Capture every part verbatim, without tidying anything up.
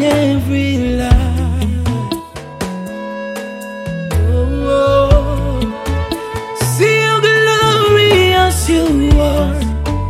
every life. Oh, oh. See how glorious you are,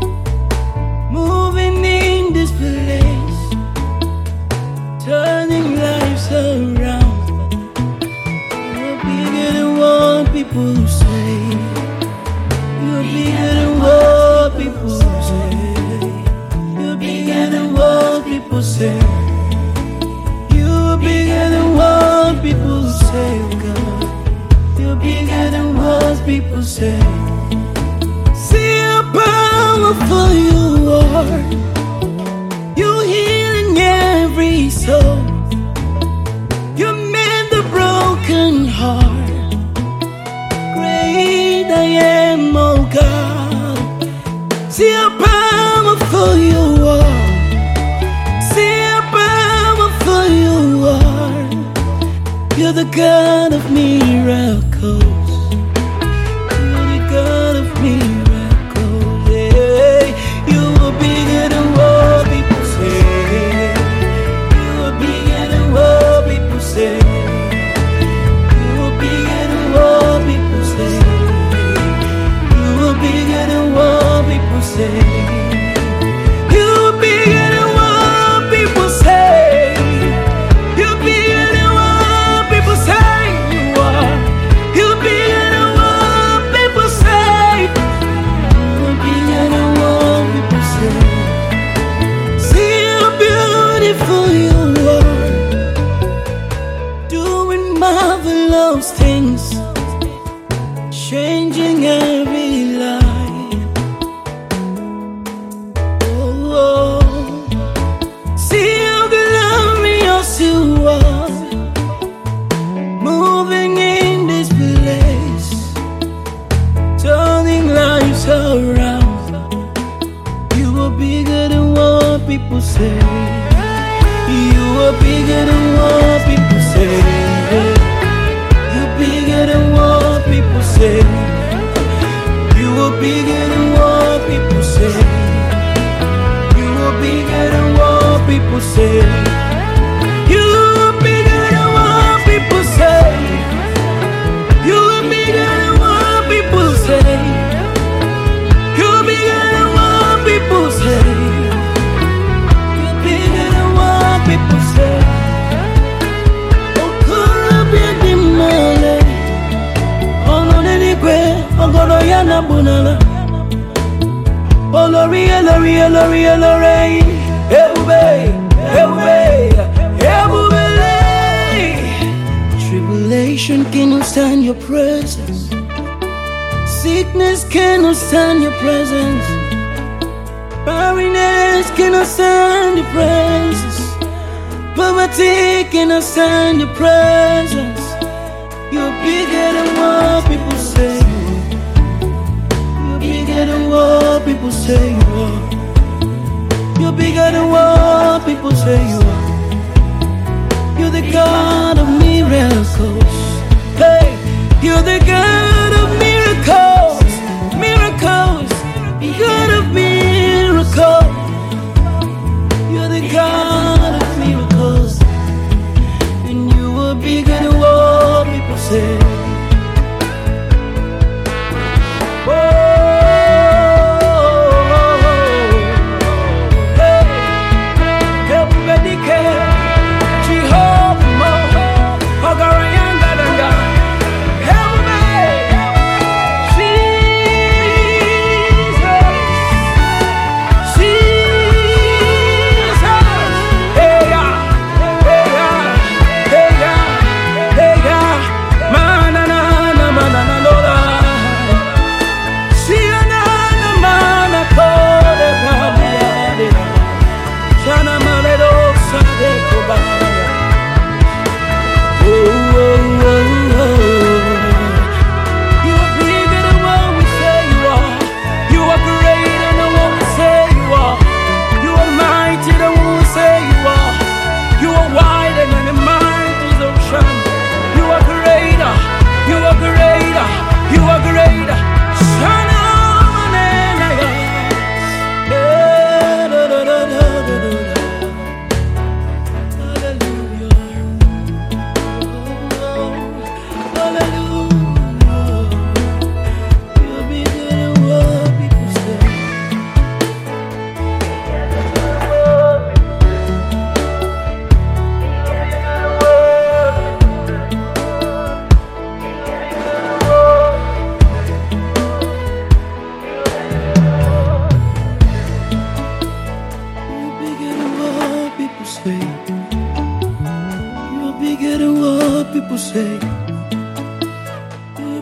moving in this place, turning lives around. You're bigger than what people say. You're bigger than what people say. You're bigger than what people say. You're bigger than what people say, God. You're bigger than what people say. See how powerful you are. You're healing every soul. You mend the broken heart. Great I am, oh God. See how powerful you are. See how powerful you are. You're the God of miracles. You're the God of miracles. Yeah. You are bigger than what people say. You are bigger than what people say. You are bigger than what people say. You are bigger than what people say. You are bigger than what people say. You're bigger than what people say you are. You're bigger than what people say. You're bigger than what people say. See how beautiful you are, doing marvelous things, changing every life. Oh, oh. See how glorious you are, moving in this place, turning lives around. You are bigger than what people say. You are bigger than what people say. You're bigger than what people say. You are bigger than what people say. You are bigger than what people say. You are bigger than what people say. You are bigger than what people say. You're bigger than what people say. You're bigger than what people say. Oh, Columbia di Male. Oh, no, Nenigwe. Oh, Goro Yana Bunala. Oh, Lori, Lori, Lori, Lori. Ebube, Ebube, Ebube. Tribulation cannot stand your presence. Sickness cannot stand your presence. Barrenness cannot stand your presence. Poverty cannot stand your presence. You're bigger than what people say. You're bigger than what people say you are. You're bigger than what people say you are. You're the God of miracles. Hey, you're the God of miracles. Miracles, God of miracles. You're the God of miracles. And you are bigger than what people say. Hey, everybody can.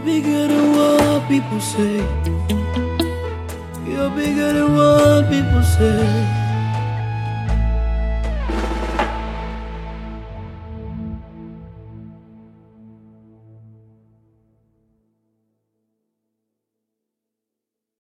bigger than what people say. You're bigger than what people say.